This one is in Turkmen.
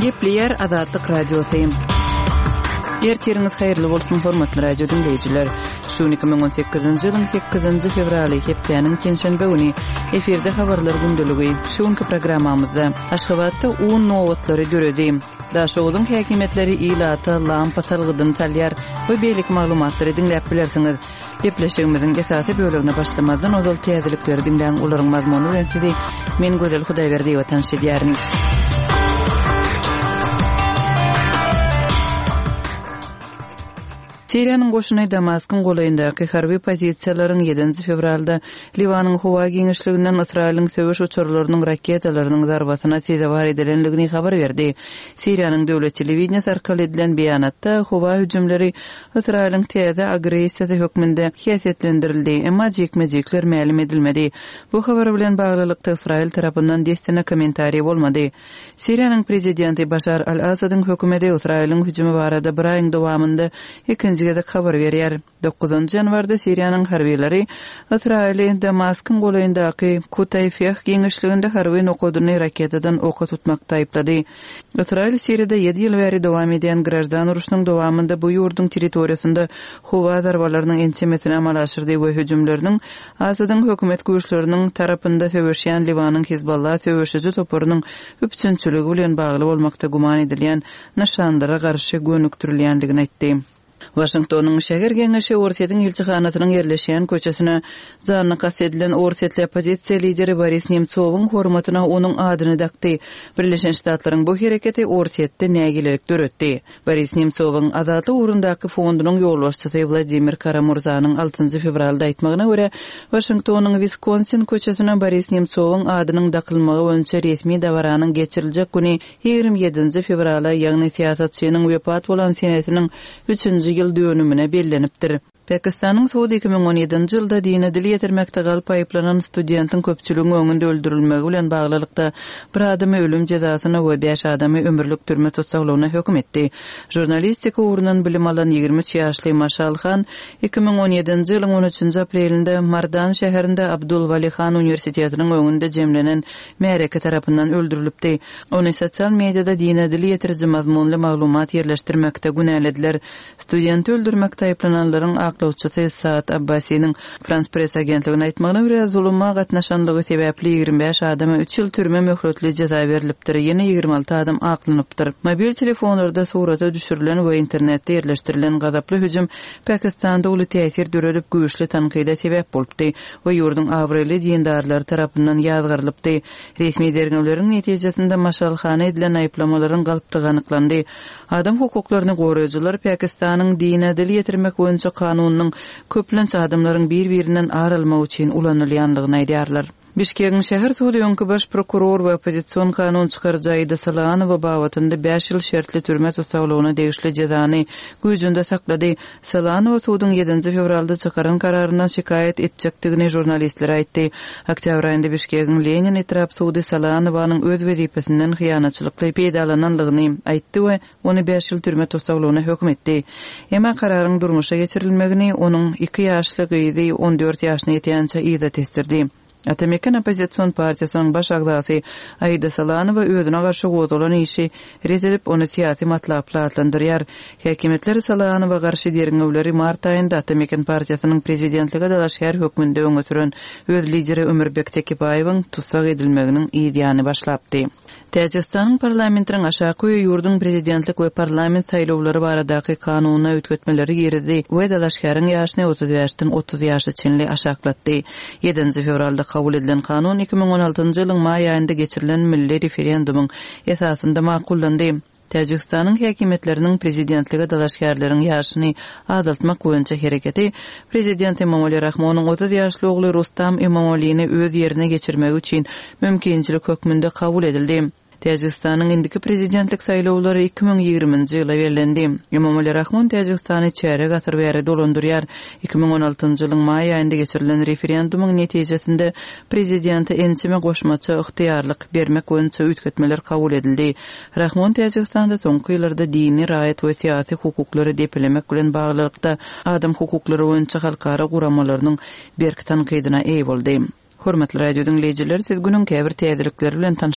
Gepleyer Azadlyk Radiosu. Ertiriniz hayırlı bolsun hormatly radio dinleyijiler. Şu 2018-nji ýylyň 8-nji fevraly hepdeniň tenşenbe güni eferde habarlar gündüligi. Şuňky programmamyzda Aşgabatda 10 nowatlary göredi. Daşoğluň häkimetleri ilata lampa salgydyny talýar we beýlik maglumatlary dinläp bilersiňiz. Gepleşigimiziň esasy bölümine başlamazdan ozal täzelikleri dinläň olaryň mazmuny bilen sizi men Gözel Hudaýberdi we tanşy edýärin. Siriýanyň goşuny Damaskyň golaýyndaky harby pozisiýalaryň 7 fevralda Liwanyň howa giňişliginden Israýlyň söwüş uçurlarynyň raketalarynyň zarbasyna sebäp edilenligini habar berdi. Siriýanyň döwlet telewizionyny arkaly edilen beýanatda howa hüjümleri Israýlyň täze agressiýasy hökmünde häsiýetlendirildi, emma jekmejekler ma'lum edilmedi. Bu habar bilen baglylykda Israýl tarapyndan destine kommentariýa bolmady. Siriýanyň prezidenti Başar al-Asadyň hökümeti Israýlyň hüjümi barada bir aýyň dowamında Gedek habar berýär. 9-njy ýanwarda Siriýanyň harbiýleri Israýly Damaskyň golaýyndaky Kutayfeh giňişliginde harby nokoduny raketadan oka tutmakda aýplady. Israýl Siriýada 7 ýyl bäri dowam eden grajdan uruşynyň dowamında bu ýurdun territoriýasynda howa zarbalarynyň ençemesini amal aşyrdy we hüjümleriniň Asadyň hökümet güýçleriniň tarapynda söwüşýän Liwanyň Hizballah söwüşüji topurynyň üpçünçüligi bilen bagly bolmakda guman edilýän nişanlara garşy gönükdirilýändigini aýtdy. Washingtonyň şäher geňeşi Orsiýetiň elçihanasynyň ýerleşýän köçesine janyny kast edilen Orsiýetli opozisiýa lideri Boris Nemtsowyň hormatyna onuň adyny dakdy. Birleşen Ştatlaryň bu hereketi Orsiýetde nägilelik döretdi. Boris Nemtsowyň Azatlyk ugrundaky fondunyň ýolbaşçysy Vladimir Kara-Murzanyň 6 fevralda aýtmagyna görä, Washingtonyň Wisconsin köçesine Boris Nemtsowyň adynyň dakylmagy boýunça resmi dawaranyň geçiriljek güni 27 fevrala ýagny siýasatçynyň wepat bolan senetiniň 3-nji ýyl dönümine bellenipdir. Pakistanyň Suudi 2017-nji ýylda dine dil ýetirmekde galyp aýplanan studentin köpçülügiň öňünde öldürilmegi bilen baglylykda bir adamy ölüm jazasyna we 5 adamy ömürlük türme tutsaglygyna hökm etdi. Jurnalistika ugrundan bilim alan 23 ýaşly Mashal Khan 2017-nji ýylyň 13-nji aprelinde Mardan şäherinde Abdul Wali Khan Universitetiniň öňünde jemlenen märeke tarapyndan öldürilipdi. Ony sosial mediada dine dil ýetiriji mazmunly maglumat ýerleşdirmekde günälediler. Student öldürmekde aýplananlaryň Aqlawçysy Saad Abbasiň Frans Press agentligine aýtmagyna görä zulumma gatnaşanlygy sebäpli 25 adama 3 ýyl türme möhletli jaza berilipdir. Ýene 26 adam aklanypdyr. Mobil telefonlarda surata düşürilen we internetde ýerleşdirilen gazaply hüjüm Pakistanda uly täsir döredip güýçli tanqida sebäp bolupdy we ýurdun awrely dindarlary tarapyndan ýazgyrylypdy. Resmi dergäwleriň netijesinde Mashal Khan edilen aýplamalaryň galypdygy anyklandy. Adam hukuklaryny goraýjylar Pakistanyň dine dil ýetirmek boýunça kanunyň köplençe adamlaryň bir-birinden ayrylmagy üçin ulanylýanlygyny aýdýarlar. Bişkegiň şäher sudy öňkü baş prokuror we opozisiýon kanun çykarjydy Salanow bawatynda 5 ýyl şertli türme tutsaglygyna degişli jazany güýjünde saklady. Salanow sudyň 7 fevralda çykaran kararyndan şikayet etjekdigini jurnalistler aýtdy. Oktyabr aýynda Bişkegiň Lenin etrap sudy Salanowyň öz wezipesinden hyýanatçylykly peýdalananlygyny aýtdy we ony 5 ýyl türme tutsaglygyna hökm etdi. Emma kararyň durmuşa geçirilmegini onuň 2 ýaşly gyzy 14 ýaşyna ýetýänçe ýa-da testirdi. Atamekan opozisiýon partiýasynyň baş agzasy Aida Salanowa özüne garşy gozalan işi rezelip ony siýasy matlapla adlandyrýar. Häkimetler Salanowa garşy dergäwleri mart aýynda Atamekan partiýasynyň prezidentligi dalaşýar hökmünde öňe süren öz lideri Ömürbek Tekipaýewiň tutsak edilmeginiň ideýany başlapdy. Täjikistanyň parlamentiniň aşaky ýurdun prezidentlik we parlament saýlawlary baradaky kanunyna ötgetmeleri girdi we dalaşýaryň ýaşyny 35-den 30 ýaşa çenli aşaklatdy. 7 fevralda kabul edilen kanun 2016-njy ýylyň may aýynda geçirilen milli referendumyň esasynda makullandy. Täjikistanyň häkimetleriniň prezidentligi dalaşýarlaryň ýaşyny azaltmak boýunça hereketi prezident Emomali Rahmonyň 30 ýaşly ogly Rustam Emomaliňi öz ýerine geçirmek üçin mümkinçilik hökmünde kabul edildi. Täjikistanyň indiki prezidentlik saýlawlary 2020-nji ýyla berilendi. Emomali Rahmon Täjikistany çeyrek asr bäri dolandyrýar. 2016-njy ýylyň may aýynda geçirilen referendumyň netijesinde prezidenti ençime goşmaça ykhtiyarlyk bermek boýunça üýtgetmeler kabul edildi. Rahmon Täjikistanda soňky ýyllarda dini raýat we syýasy hukuklary deplemek bilen baglykda adam hukuklary boýunça halkara guramalarynyň berk tanqydyna eý boldy. Hormatly radio dinleyijiler, siz günün käbir täzelikleri bilen